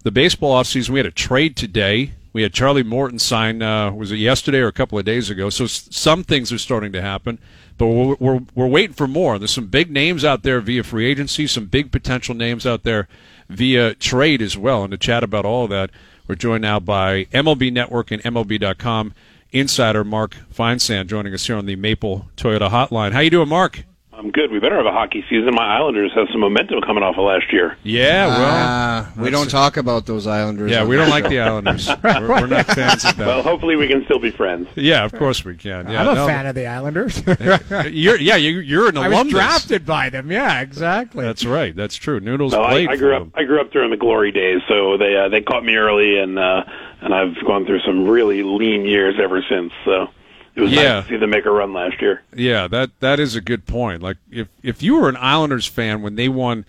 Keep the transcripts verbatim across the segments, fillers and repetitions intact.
the baseball offseason, we had a trade today. We had Charlie Morton sign, uh, was it yesterday or a couple of days ago? So s- some things are starting to happen, but we're, we're, we're waiting for more. There's some big names out there via free agency, some big potential names out there via trade as well. And to chat about all of that, we're joined now by M L B Network and M L B dot com insider Mark Feinsand joining us here on the Maple Toyota Hotline. How you doing, Mark? I'm good. We better have a hockey season. My Islanders have some momentum coming off of last year. Yeah, well. Uh, we don't talk about those Islanders. Yeah, we don't like the Islanders. we're, we're not fans of them. Well, hopefully we can still be friends. Yeah, of course we can. Yeah, I'm a no, fan of the Islanders. you're, yeah, you, you're an I alumnus. was drafted by them. Yeah, exactly. That's right. That's true. Noodles Well, played I, I grew for up. them. I grew up during the glory days, so they uh, they caught me early, and uh, and I've gone through some really lean years ever since. So. It was Yeah. nice to see them make a run last year. Yeah, that that is a good point. Like if if you were an Islanders fan when they won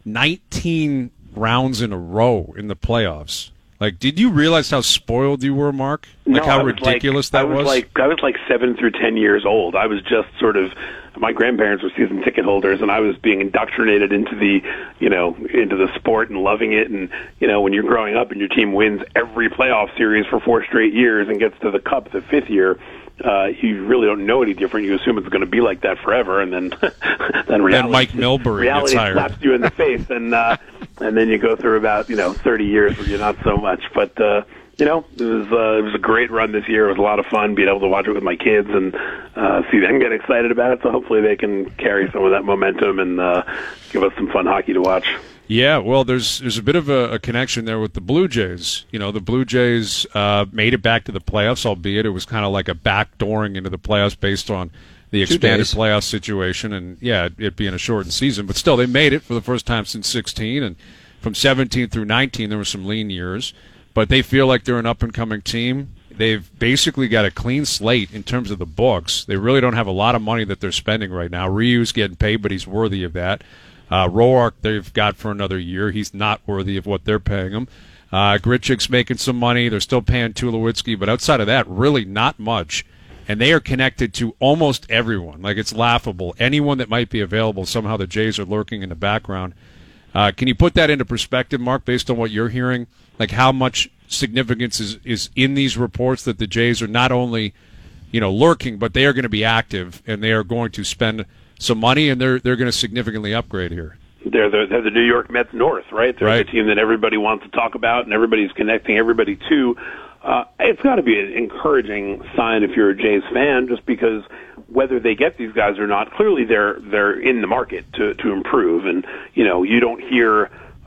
nineteen rounds in a row in the playoffs, like did you realize how spoiled you were, Mark? Like no, how I was ridiculous like, that I was, was? Like I was like seven through ten years old. I was just sort of my grandparents were season ticket holders, and I was being indoctrinated into the you know into the sport and loving it. And you know when you're growing up and your team wins every playoff series for four straight years and gets to the Cup the fifth year. Uh, you really don't know any different. You assume it's going to be like that forever, and then then reality, then Mike Milbury reality gets hired. slaps you in the face, and uh, and then you go through about you know thirty years where you're not so much. But uh, you know it was uh, it was a great run this year. It was a lot of fun being able to watch it with my kids and uh, see them get excited about it. So hopefully they can carry some of that momentum and uh, give us some fun hockey to watch. Yeah, well, there's there's a bit of a, a connection there with the Blue Jays. You know, the Blue Jays uh, made it back to the playoffs, albeit it was kind of like a backdooring into the playoffs based on the expanded playoff situation, and yeah, it, it being a shortened season. But still, they made it for the first time since sixteen, and from seventeen through nineteen, there were some lean years. But they feel like they're an up-and-coming team. They've basically got a clean slate in terms of the books. They really don't have a lot of money that they're spending right now. Ryu's getting paid, but he's worthy of that. Uh, Roark they've got for another year. He's not worthy of what they're paying him. Uh, Grichuk's making some money. They're still paying Tulowitzki, but outside of that, really not much. And they are connected to almost everyone. Like, it's laughable. Anyone that might be available, somehow the Jays are lurking in the background. Uh, can you put that into perspective, Mark, based on what you're hearing? Like, how much significance is, is in these reports that the Jays are not only, you know, lurking, but they are going to be active, and they are going to spend some money, and they're they're going to significantly upgrade here. They're the, they're the New York Mets North, right? They're right. the team that everybody wants to talk about and everybody's connecting everybody to. Uh, it's got to be an encouraging sign if you're a Jays fan, just because whether they get these guys or not, clearly they're they're in the market to to improve, and you know you don't hear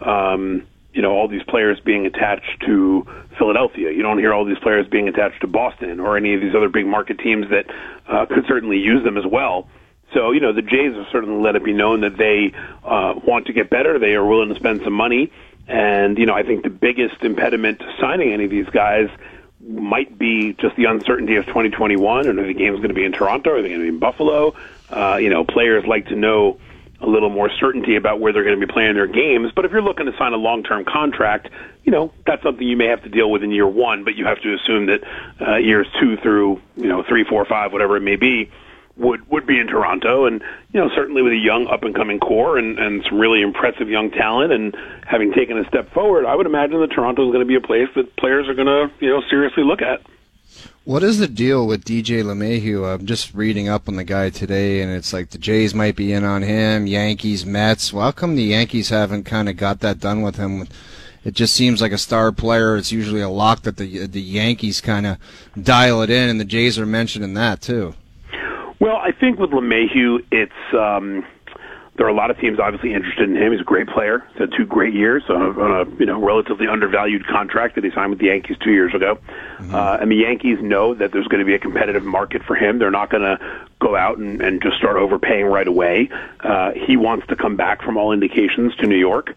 um, you know all these players being attached to Philadelphia. You don't hear all these players being attached to Boston or any of these other big market teams that uh, could certainly use them as well. So, you know, the Jays have certainly let it be known that they uh, want to get better. They are willing to spend some money. And, you know, I think the biggest impediment to signing any of these guys might be just the uncertainty of twenty twenty-one. And are the games going to be in Toronto? Are they going to be in Buffalo? Uh, you know, players like to know a little more certainty about where they're going to be playing their games. But if you're looking to sign a long-term contract, you know, that's something you may have to deal with in year one. But you have to assume that uh, years two through, you know, three, four, five, whatever it may be, would would be in Toronto, and you know certainly with a young up and coming core and, and some really impressive young talent, and having taken a step forward, I would imagine that Toronto is going to be a place that players are going to you know seriously look at. What is the deal with D J LeMahieu? I'm just reading up on the guy today, and it's like the Jays might be in on him, Yankees, Mets. Well, how come the Yankees haven't kind of got that done with him? It just seems like a star player. It's usually a lock that the the Yankees kind of dial it in, and the Jays are mentioning that too. Well, I think with LeMahieu, it's um, there are a lot of teams obviously interested in him. He's a great player. He's had two great years on a, on a you know relatively undervalued contract that he signed with the Yankees two years ago. Mm-hmm. Uh, and the Yankees know that there's going to be a competitive market for him. They're not going to go out and, and just start overpaying right away. Uh, he wants to come back from all indications to New York.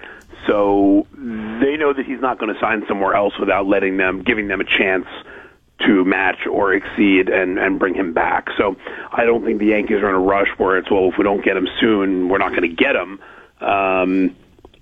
So they know that he's not going to sign somewhere else without letting them, giving them a chance to match or exceed and, and bring him back. So I don't think the Yankees are in a rush where it's, well, if we don't get him soon, we're not going to get him. Um,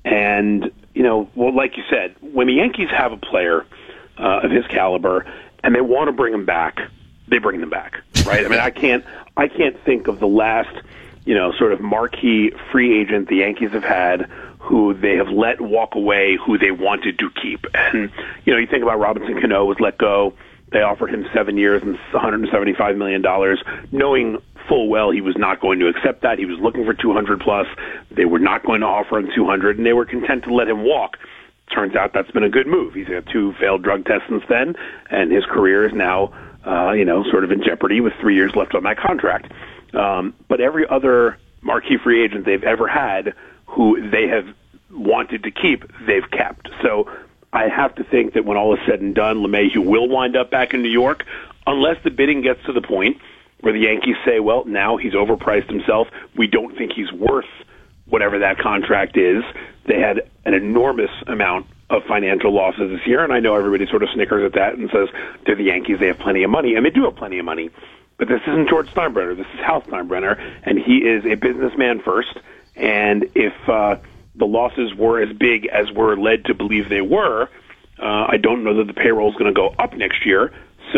and, you know, well, like you said, when the Yankees have a player uh, of his caliber and they want to bring him back, they bring them back, right? I mean, I can't, I can't think of the last, you know, sort of marquee free agent the Yankees have had who they have let walk away, who they wanted to keep. And, you know, you think about Robinson Cano was let go. They offered him seven years and one hundred seventy-five million dollars, knowing full well he was not going to accept that. He was looking for two hundred plus. They were not going to offer him two hundred, and they were content to let him walk. Turns out that's been a good move. He's had two failed drug tests since then, and his career is now, uh, you know, sort of in jeopardy with three years left on that contract. Um, but every other marquee free agent they've ever had who they have wanted to keep, they've kept. So I have to think that when all is said and done, LeMahieu will wind up back in New York, unless the bidding gets to the point where the Yankees say, well, now he's overpriced himself. We don't think he's worth whatever that contract is. They had an enormous amount of financial losses this year, and I know everybody sort of snickers at that and says, to the Yankees, they have plenty of money, and they do have plenty of money. But this isn't George Steinbrenner. This is Hal Steinbrenner, and he is a businessman first. And if uh, the losses were as big as we're led to believe they were, uh, I don't know that the payroll is going to go up next year.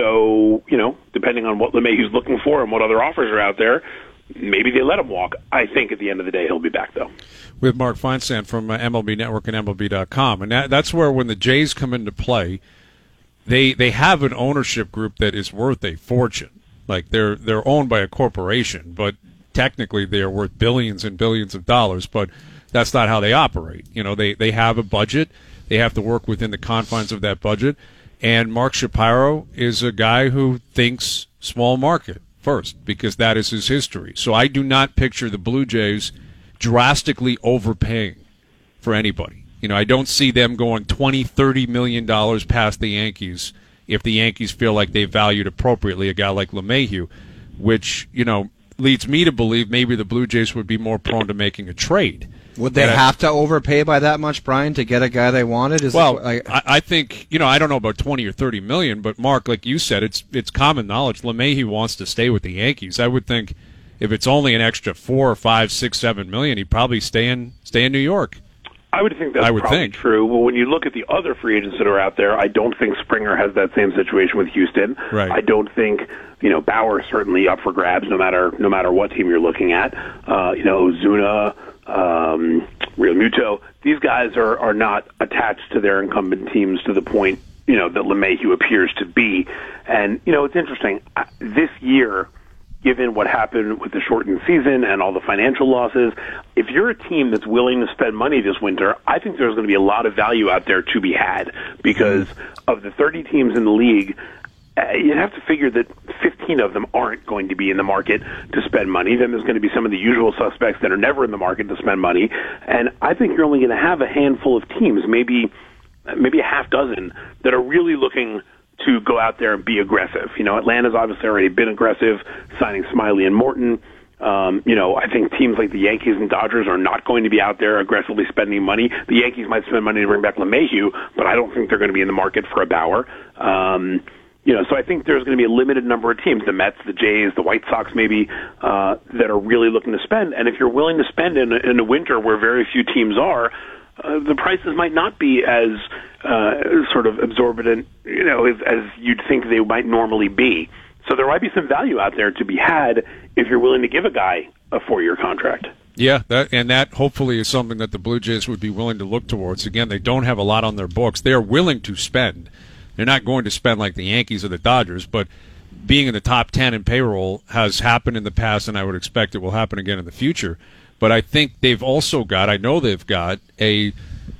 So, you know, depending on what LeMahieu's looking for and what other offers are out there, maybe they let him walk. I think at the end of the day he'll be back, though. With Mark Feinsand from uh, M L B Network and M L B dot com. And that, that's where when the Jays come into play, they they have an ownership group that is worth a fortune. Like they're they're owned by a corporation, but technically they are worth billions and billions of dollars, but that's not how they operate. You know, they, they have a budget. They have to work within the confines of that budget. And Mark Shapiro is a guy who thinks small market first because that is his history. So I do not picture the Blue Jays drastically overpaying for anybody. You know, I don't see them going twenty, thirty million dollars past the Yankees if the Yankees feel like they valued appropriately a guy like LeMahieu, which, you know, leads me to believe maybe the Blue Jays would be more prone to making a trade. Would they and have I, to overpay by that much, Brian, to get a guy they wanted? Is well, it, like, I, I think, you know, I don't know about twenty or thirty million, but Mark, like you said, it's it's common knowledge LeMahieu wants to stay with the Yankees. I would think if it's only an extra four or five, six, seven million, he'd probably stay in stay in New York. I would think that's I would probably think. true. Well, when you look at the other free agents that are out there, I don't think Springer has that same situation with Houston. Right. I don't think, you know, Bauer is certainly up for grabs no matter no matter what team you're looking at. Uh, you know, Zuna, um, Real Muto, these guys are, are not attached to their incumbent teams to the point, you know, that LeMahieu appears to be. And, you know, it's interesting. This year, given what happened with the shortened season and all the financial losses, if you're a team that's willing to spend money this winter, I think there's going to be a lot of value out there to be had because of the thirty teams in the league, uh, you'd have to figure that fifteen of them aren't going to be in the market to spend money. Then there's going to be some of the usual suspects that are never in the market to spend money. And I think you're only going to have a handful of teams, maybe maybe a half dozen, that are really looking to go out there and be aggressive. You know, Atlanta's obviously already been aggressive, signing Smiley and Morton. Um, you know, I think teams like the Yankees and Dodgers are not going to be out there aggressively spending money. The Yankees might spend money to bring back LeMahieu, but I don't think they're going to be in the market for a Bauer. Um, you know, so I think there's going to be a limited number of teams, the Mets, the Jays, the White Sox maybe, uh, that are really looking to spend. And if you're willing to spend in a, in a winter where very few teams are, uh, the prices might not be as uh, sort of absorbent, you know, as, as you'd think they might normally be. So there might be some value out there to be had if you're willing to give a guy a four-year contract. Yeah, that, and that hopefully is something that the Blue Jays would be willing to look towards. Again, they don't have a lot on their books. They are willing to spend. They're not going to spend like the Yankees or the Dodgers, but being in the top ten in payroll has happened in the past, and I would expect it will happen again in the future. But I think they've also got, I know they've got, a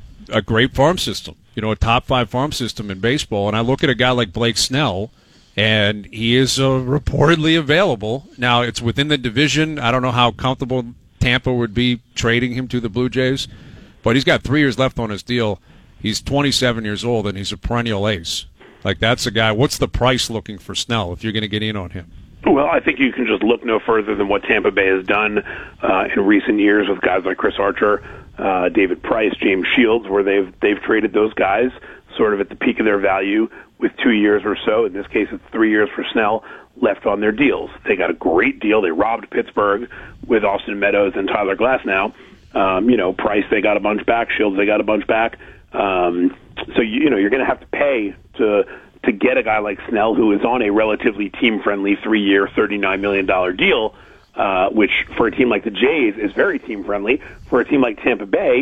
a great farm system, you know, a top five farm system in baseball. And I look at a guy like Blake Snell, and he is uh, reportedly available. Now, it's within the division. I don't know how comfortable Tampa would be trading him to the Blue Jays, but he's got three years left on his deal. He's twenty-seven years old, and he's a perennial ace. Like, that's a guy. What's the price looking for Snell if you're going to get in on him? Well, I think you can just look no further than what Tampa Bay has done uh, in recent years with guys like Chris Archer, uh, David Price, James Shields, where they've they've traded those guys sort of at the peak of their value with two years or so. In this case, it's three years for Snell left on their deals. They got a great deal. They robbed Pittsburgh with Austin Meadows and Tyler Glasnow. Um, you know, Price, they got a bunch back. Shields, they got a bunch back. Um, so, you, you know, you're going to have to pay to to get a guy like Snell, who is on a relatively team-friendly three-year, thirty-nine million dollars deal, uh, which for a team like the Jays is very team-friendly. For a team like Tampa Bay,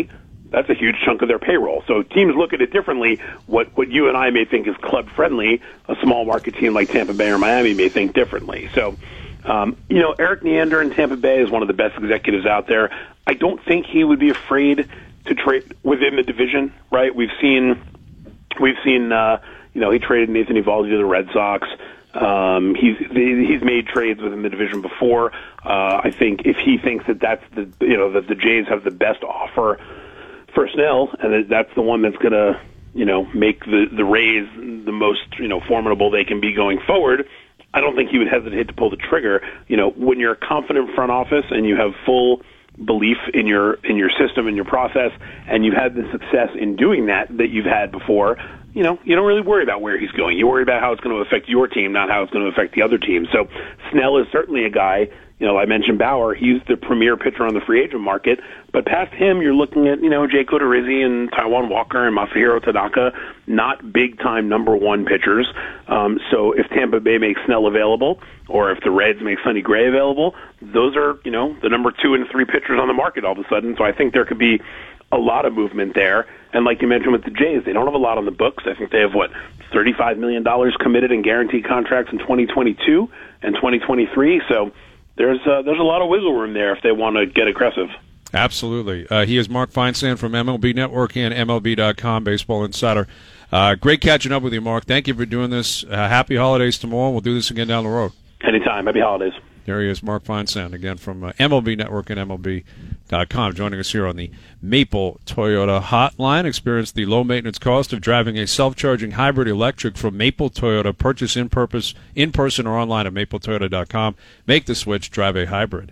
That's a huge chunk of their payroll. So teams look at it differently. What what you and I may think is club friendly, a small market team like Tampa Bay or Miami may think differently. So, um, you know, Eric Neander in Tampa Bay is one of the best executives out there. I don't think he would be afraid to trade within the division, right? We've seen, we've seen, uh, you know, he traded Nathan Eovaldi to the Red Sox. Um, he's he's made trades within the division before. Uh, I think if he thinks that that's the you know that the Jays have the best offer for Snell, and that that's the one that's going to, you know, make the, the Rays the most, you know, formidable they can be going forward, I don't think he would hesitate to pull the trigger. You know, when you're a confident front office and you have full belief in your in your system and your process, and you've had the success in doing that that you've had before, you know, you don't really worry about where he's going. You worry about how it's going to affect your team, not how it's going to affect the other team. So Snell is certainly a guy. You know, I mentioned Bauer. He's the premier pitcher on the free agent market. But past him, you're looking at, you know, Jake Odorizzi and Taijuan Walker and Masahiro Tanaka, not big-time number one pitchers. Um, so if Tampa Bay makes Snell available, or if the Reds make Sonny Gray available, those are, you know, the number two and three pitchers on the market all of a sudden. So I think there could be a lot of movement there. And like you mentioned with the Jays, they don't have a lot on the books. I think they have, what, thirty-five million dollars committed in guaranteed contracts in twenty twenty-two and twenty twenty-three. So There's uh, there's a lot of wiggle room there if they want to get aggressive. Absolutely. Uh, he is Mark Feinsand from M L B Network and M L B dot com, Baseball Insider. Uh, great catching up with you, Mark. Thank you for doing this. Uh, happy holidays tomorrow. We'll do this again down the road. Anytime. Happy holidays. There he is, Mark Feinsand, again from uh, M L B Network and M L B dot com, joining us here on the Maple Toyota Hotline. Experience the low-maintenance cost of driving a self-charging hybrid electric from Maple Toyota. Purchase in, purpose, in person or online at maple toyota dot com. Make the switch. Drive a hybrid.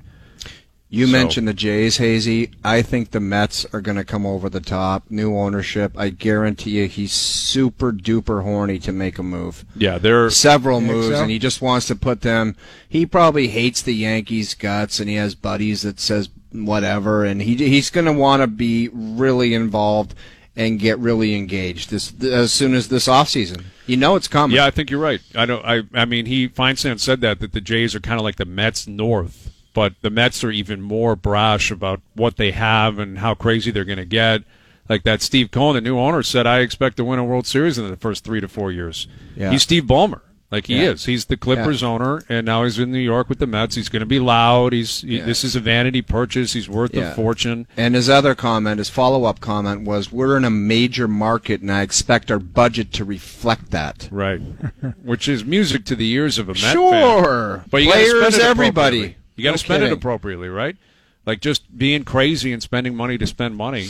You So- mentioned the Jays, Hazy. I think the Mets are going to come over the top. New ownership. I guarantee you he's super duper horny to make a move. Yeah, they're Several Think moves, so? and he just wants to put them. He probably hates the Yankees' guts, and he has buddies that says whatever, and he he's going to want to be really involved and get really engaged this as soon as this offseason. You know it's coming. Yeah, I think you're right. I don't. I. I mean, he Feinsand said that that the Jays are kind of like the Mets North, but the Mets are even more brash about what they have and how crazy they're going to get. Like that Steve Cohen, the new owner, said, "I expect to win a World Series in the first three to four years." Yeah. He's Steve Ballmer. Like he Yeah. is. He's the Clippers owner, and now he's in New York with the Mets. He's going to be loud. He's he, Yeah. This is a vanity purchase. He's worth Yeah. a fortune. And his other comment, his follow-up comment was, we're in a major market, and I expect our budget to reflect that. Right. Which is music to the ears of a Met fan. Sure. But you gotta Players, spend it everybody. appropriately. You got to No spend it kidding. appropriately, right? Like just being crazy and spending money to spend money,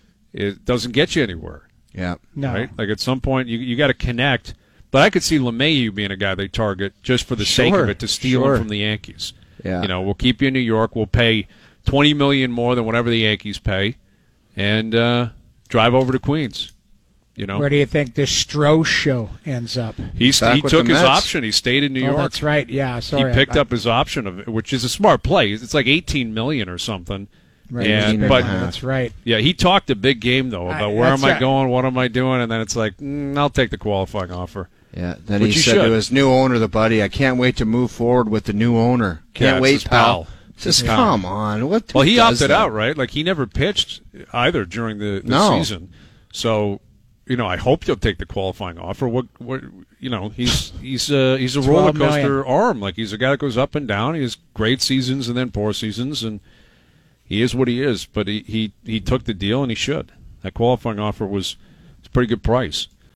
it doesn't get you anywhere, Yeah. No. right? Like at some point, you you got to connect. But I could see LeMahieu being a guy they target just for the sake Sure, of it to steal sure. him from the Yankees. Yeah. You know, we'll keep you in New York. We'll pay twenty million dollars more than whatever the Yankees pay, and uh, drive over to Queens. You know, Where do you think the Stroh show ends up? He's, Back he with took the his Mets. option. He stayed in New Oh, York. that's right. Yeah, sorry. he picked I- up his option of it, which is a smart play. It's like eighteen million dollars or something. Right, And eighteen but and a half. that's right. yeah, he talked a big game though about I- where that's am I right. going, what am I doing, and then it's like mm, I'll take the qualifying offer. Yeah. Then Which he you said should. to his new owner, the buddy, I can't wait to move forward with the new owner. Yeah, Can't it's wait, his pal. pal. Just Yeah. come on. What? Well, who he does opted that? out, right? Like he never pitched either during the, the No. season. So, you know, I hope he'll take the qualifying offer. What, what, you know, he's he's a he's a roller twelve million. coaster arm. Like he's a guy that goes up and down. He has great seasons and then poor seasons, and he is what he is. But he he, he took the deal, and he should. That qualifying offer was it's a pretty good price.